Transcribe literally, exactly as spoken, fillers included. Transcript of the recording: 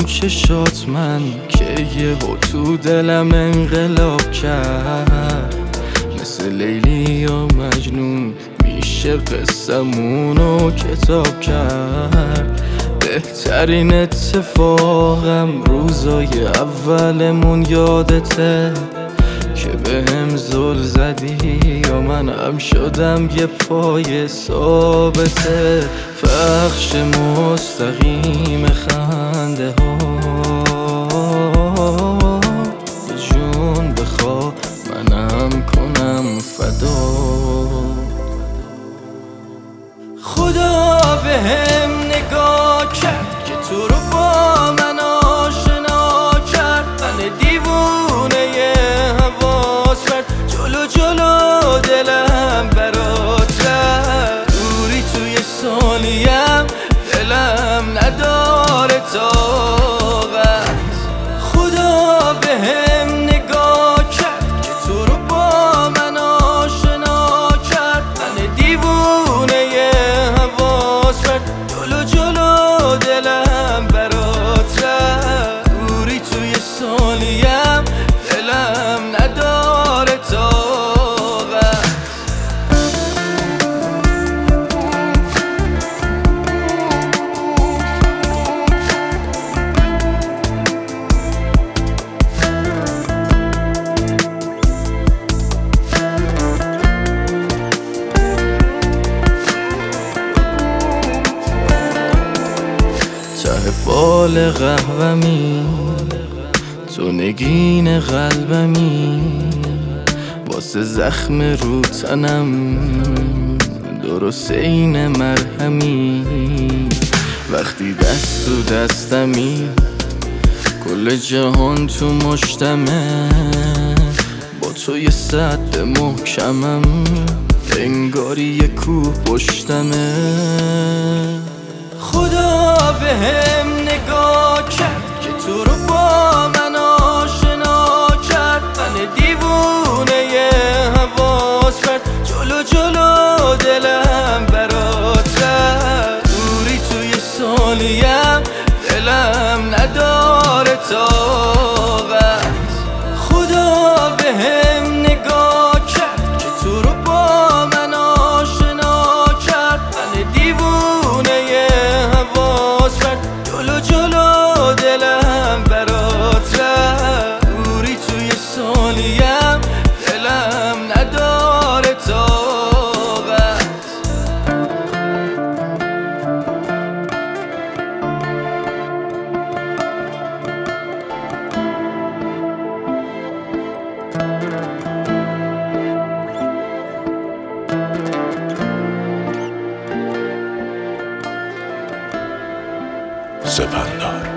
چشات من که یهو تو دلم انقلاب کرد، مثل لیلی یا مجنون میشه قصمونو کتاب کرد. بهترین اتفاقم روزای اولمون یادته که به هم زل زدی یا منم شدم یه پای ثابته. پخش مستقیم خنده ها جون بخوا منم کنم فدا. خدا به هم نگاه کرد که تو رو با من آشنا کرد. من دیوونه حواس کرد جلو جلو دلم برات رفت. دوری توی سالیم دلم نداره طاقت. خدا به هم نگاه کرد که تو رو با من آشنا کرد. من دیوونه حواس کرد جلو جلو دلم برات رفت. دوری توی سالیم دلم نداره طاقت. ته فال قهوه‌می تو نگین قلبمی، واسه زخم رو تنم درست این مرهمی. وقتی دست تو دستمی کل جهان تو مشتمه، با تو یه سد محکمم انگاری یه کوه پشتمه. خدا به هم نگاه کرد که تو رو با من آشنا کرد. من دیوونه حواس کرد جلو جلو دلم برات رفت. دوری توی سالیم دلم نداره طاقت. خدا به هم نگاه کرد که تو رو با من آشنا کرد. من دیوونه حواس کرد جلو جلو دلم برات رفت. دوری توی سالیم دلم نداره طاقت. سپندار.